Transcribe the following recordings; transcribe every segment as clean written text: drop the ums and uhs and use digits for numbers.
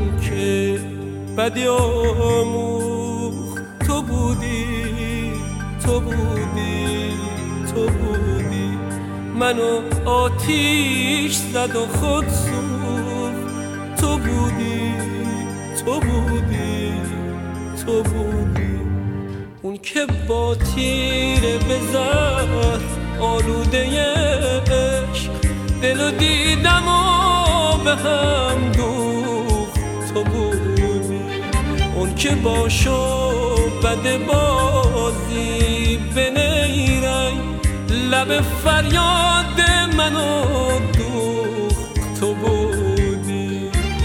که بدی آموخت تو بودی، تو بودی، تو بودی. منو آتیش زد و خود سوخت تو بودی، تو بودی، تو بودی. اون که با تیره بزد آلوده عشق دلو دیدم و به هم دوخت تو بودی. اون که با شعبده بازی به نیرنگ لب فریاد منو دوخت تو بودی.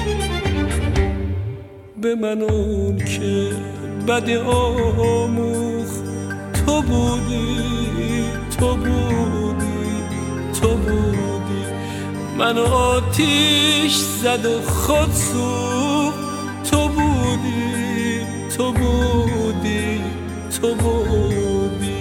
به من اون که بدی آموخت تو بودی، تو بودی، تو بودی. من آتیش زد و خود سوخت تو بودی، تو بودی، تو بودی.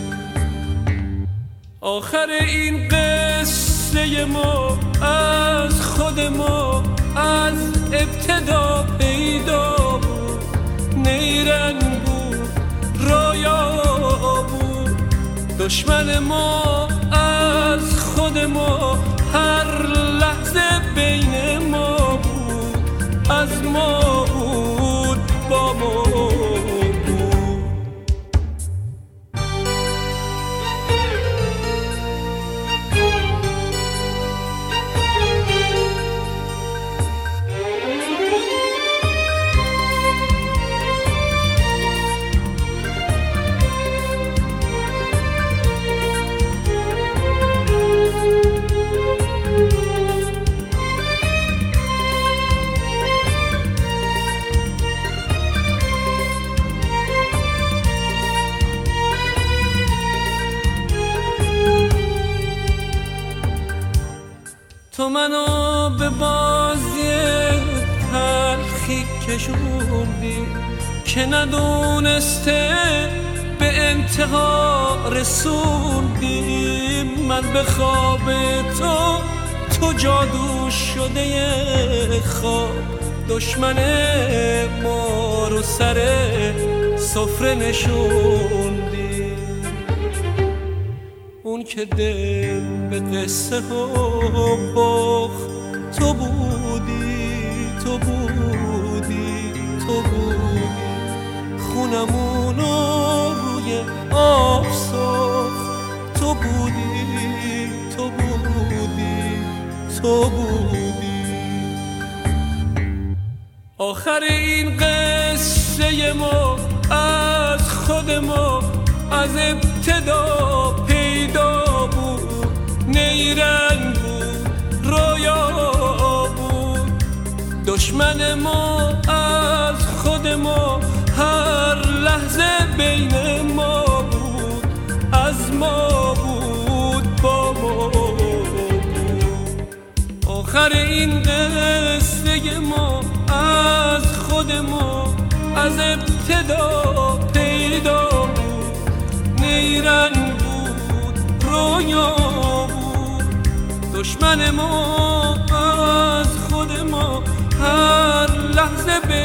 آخر این قصه ما از خود ما از ابتدا پیدا بود. نیرنگ بود، رویا بود. دشمن ما از خود ما هر لحظه بین ما بود. از ما بود، با ما بود. تو منو به بازی تلخی کشوندی که ندونسته به انتها رسوندی. من به خواب تو جادو شده خواب. دشمن ما رو سر سفره نشوندی. اون که دل به قصه ها باخت تو بودی، تو بودی، تو بودی. خونمونو روی آب ساخت تو بودی، تو بودی، تو بودی. آخر این قصه ما از خود ما از ابتدا پیدا بود. نیرنگ بود، رویا بود. دشمن ما از خود ما هر لحظه بین ما بود. از ما بود، با ما بود. آخر این قصه ما از خود ما از ابتدا پیدا بود. نیرنگ بود، رویا بود. دشمن ما از خود ما هر لحظه